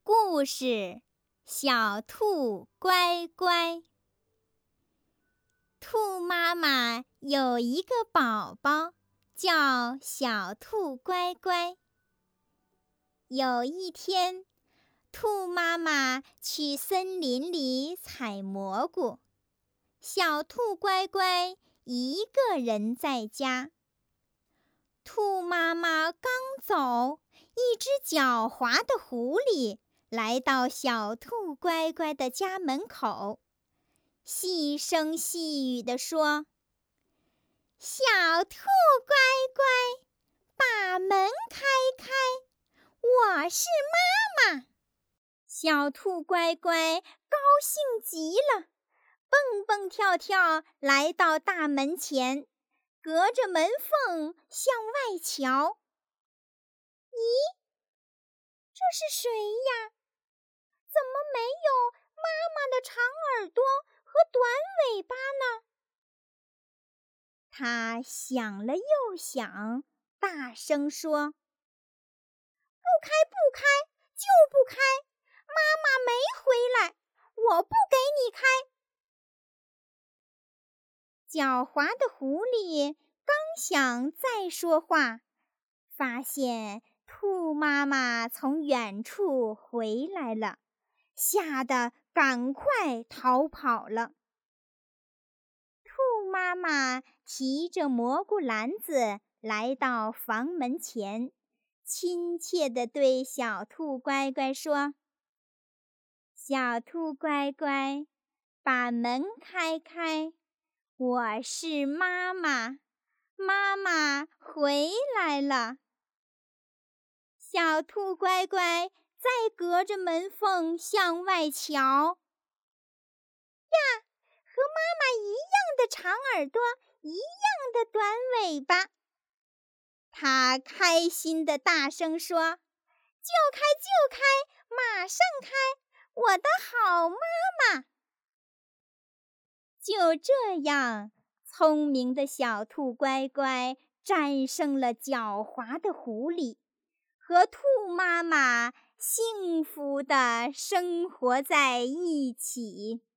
故事：小兔乖乖。兔妈妈有一个宝宝，叫小兔乖乖。有一天，兔妈妈去森林里采蘑菇，小兔乖乖一个人在家。兔妈妈刚走，一只狡猾的狐狸来到小兔乖乖的家门口，细声细语地说：“小兔乖乖，把门开开，我是妈妈。”小兔乖乖高兴极了，蹦蹦跳跳来到大门前，隔着门缝向外瞧。咦，这是谁呀？怎么没有妈妈的长耳朵和短尾巴呢？他想了又想，大声说：“不开不开，就不开！妈妈没回来，我不给你开！”狡猾的狐狸刚想再说话，发现兔妈妈从远处回来了，吓得赶快逃跑了。兔妈妈提着蘑菇篮子来到房门前，亲切地对小兔乖乖说：“小兔乖乖，把门开开，我是妈妈，妈妈回来了。”小兔乖乖再隔着门缝向外瞧，呀，和妈妈一样的长耳朵，一样的短尾巴。它开心地大声说：“就开就开，马上开，我的好妈妈！”就这样，聪明的小兔乖乖战胜了狡猾的狐狸，和兔妈妈幸福地生活在一起。